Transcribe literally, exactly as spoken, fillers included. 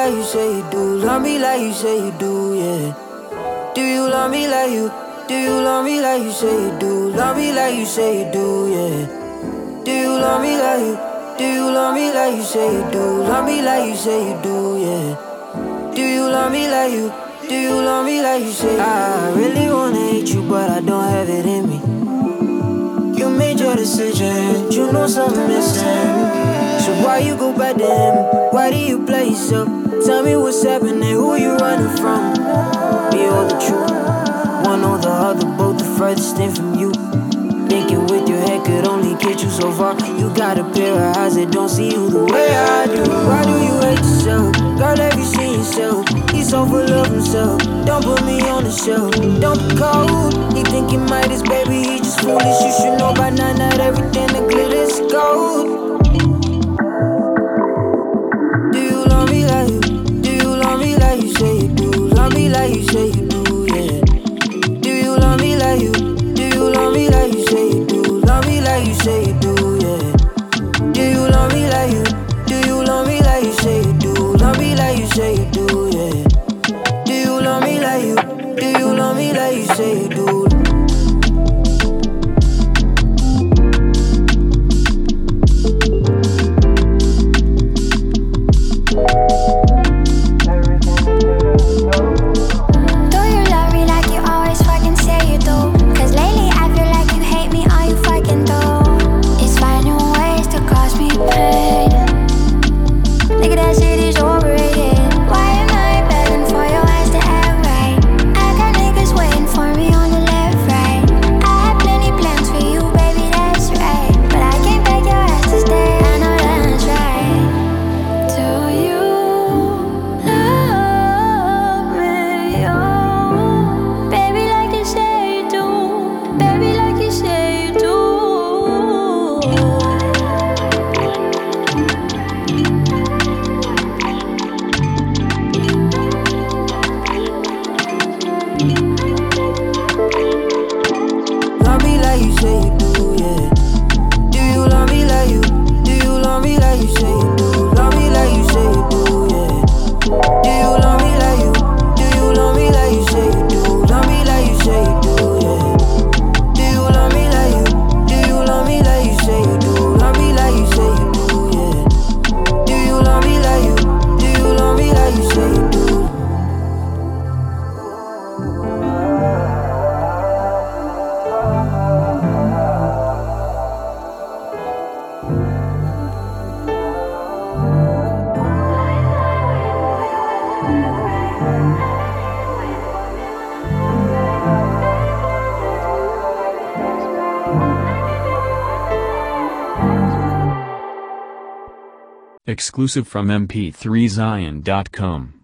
like you say you do? Love me like you say you do, yeah. Do you love me like you? Do you love me like you say you do? Love me like you say you do, yeah. Do you love me like you? Do you love me like you say you do? Love me like you say you do, yeah. Do you love me like you? Do you love me like you say you do? I really wanna hate you, but I don't have it in me. You made your decision, you know something missing. So why you go back to him? Why do you play yourself? Tell me what's happening, who you running from? Be all the truth, one or the other, both the furthest thing from you. Thinking with your head could only get you so far. You got a pair of eyes that don't see you the way I do. Why do you hate yourself? Girl, have you seen yourself? He's so full of himself. Don't put me on the shelf. Don't be cold. He think he might as baby, he just foolish. You should know by now that everything that glitters is gold. Do you love me like you? Do you love me like you say you do? Love me like you say you do, yeah. Do you love me like you? Do you love me like you say you do? Love me like you say you do, yeah. Do you love me like you? Do you love me like you say you do? Love me like you say you do, yeah. Do you love me like you? Do you love me like you say you do? Exclusive from M P three Zion dot com.